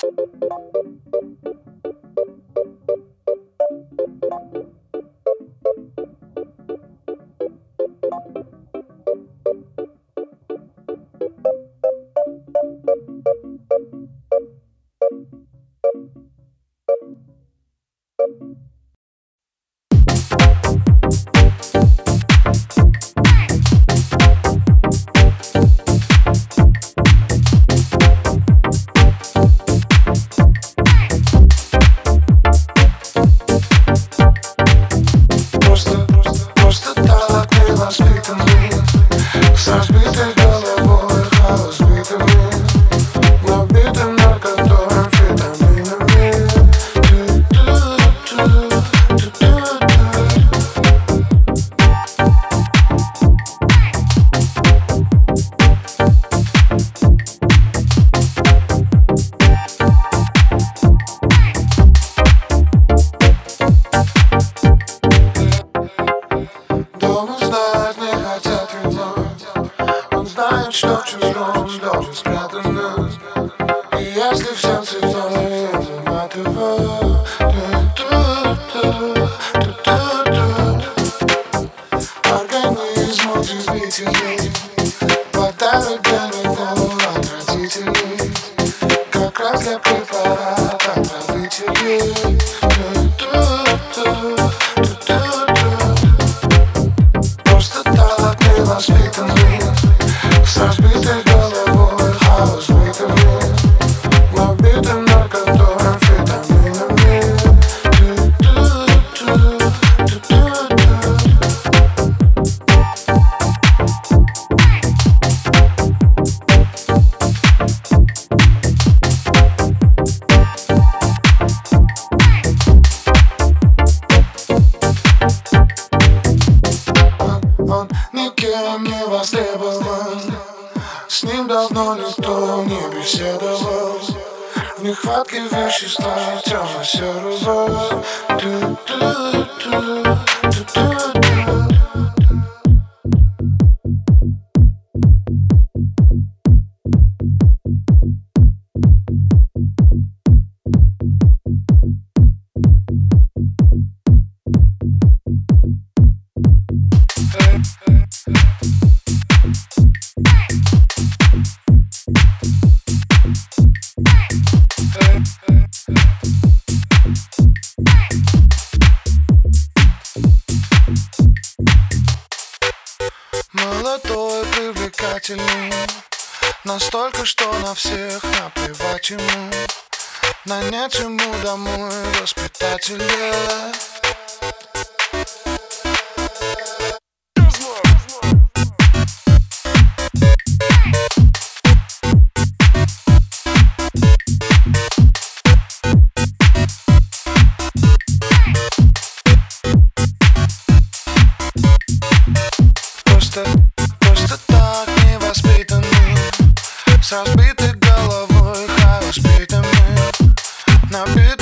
Просто так невоспитанный, с разбитой головой, хаос битыми, набитым наркотой, амфетаминами. Дома знать не хотят его. Он знает, что в чужом доме спрятано. И если в сердце зной, я заматываю. Организм удивительный, хватает для него отвратительный, как раз для препарата отравителей. Просто так невоспитанный, с разбитой головой, хаос битыми, набитым наркотой, амфетаминами. Он никем не востребован, с ним давно никто не беседовал. В нехватке вещества темно-серого. Молодой, привлекательный, настолько, что на всех наплевать ему. Нанять ему домой воспитателя. Просто так невоспитанный, с разбитой головой, хаос битыми, набит